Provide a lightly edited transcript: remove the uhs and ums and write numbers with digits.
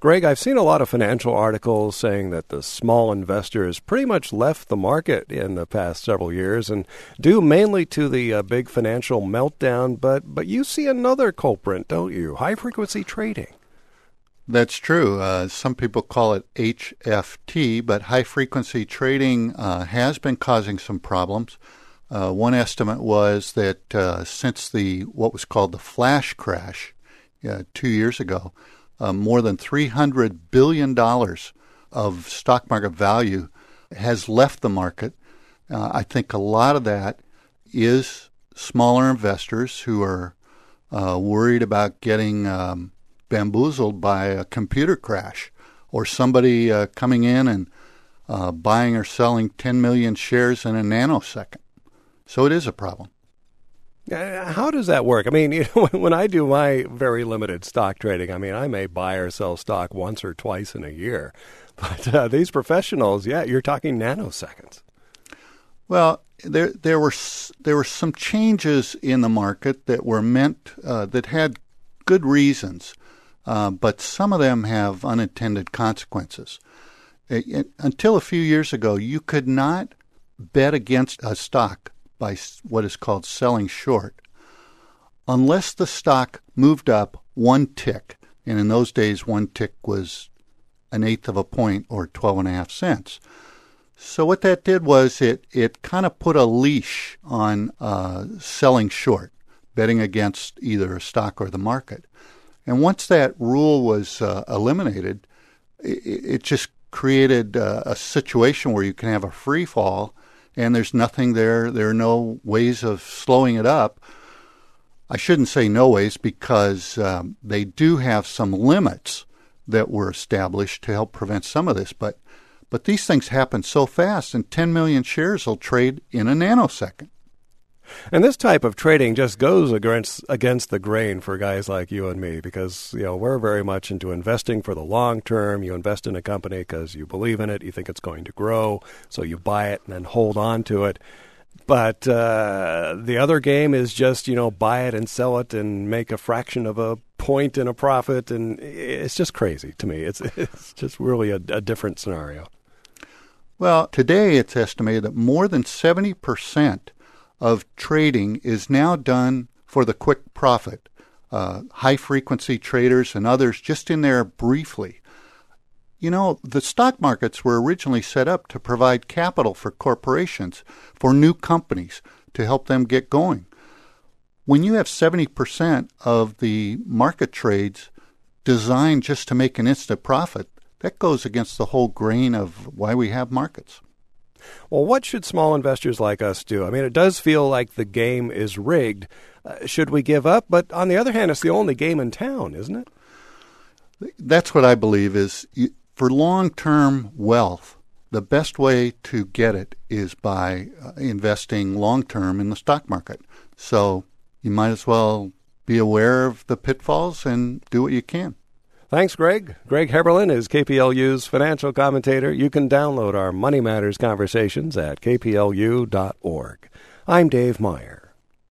Greg, I've seen a lot of financial articles saying that the small investors pretty much left the market in the past several years, and due mainly to the big financial meltdown. But you see another culprit, don't you? High-frequency trading. That's true. Some people call it HFT, but high-frequency trading has been causing some problems. One estimate was that since what was called the flash crash 2 years ago, more than $300 billion of stock market value has left the market. I think a lot of that is smaller investors who are worried about getting bamboozled by a computer crash or somebody coming in and buying or selling 10 million shares in a nanosecond. So it is a problem. How does that work? I mean, when I do my very limited stock trading, I mean, I may buy or sell stock once or twice in a year. But these professionals, you're talking nanoseconds. Well, there were some changes in the market that were meant that had good reasons, but some of them have unintended consequences. Until a few years ago, you could not bet against a stock by what is called selling short unless the stock moved up one tick. And in those days, one tick was 1/8 of a point or 12.5 cents. So what that did was it kind of put a leash on selling short, betting against either a stock or the market. And once that rule was eliminated, it just created a situation where you can have a free fall, and there's nothing there. There are no ways of slowing it up. I shouldn't say no ways because they do have some limits that were established to help prevent some of this. But these things happen so fast, and 10 million shares will trade in a nanosecond. And this type of trading just goes against the grain for guys like you and me because, we're very much into investing for the long term. You invest in a company because you believe in it, you think it's going to grow, so you buy it and then hold on to it. But the other game is just, buy it and sell it and make a fraction of a point in a profit, and it's just crazy to me. It's just really a different scenario. Well, today it's estimated that more than 70% of trading is now done for the quick profit. High-frequency traders and others just in there briefly. The stock markets were originally set up to provide capital for corporations, for new companies, to help them get going. When you have 70% of the market trades designed just to make an instant profit, that goes against the whole grain of why we have markets. Well, what should small investors like us do? I mean, it does feel like the game is rigged. Should we give up? But on the other hand, it's the only game in town, isn't it? That's what I believe is for long-term wealth, the best way to get it is by investing long-term in the stock market. So you might as well be aware of the pitfalls and do what you can. Thanks, Greg. Greg Heberlein is KPLU's financial commentator. You can download our Money Matters conversations at kplu.org. I'm Dave Meyer.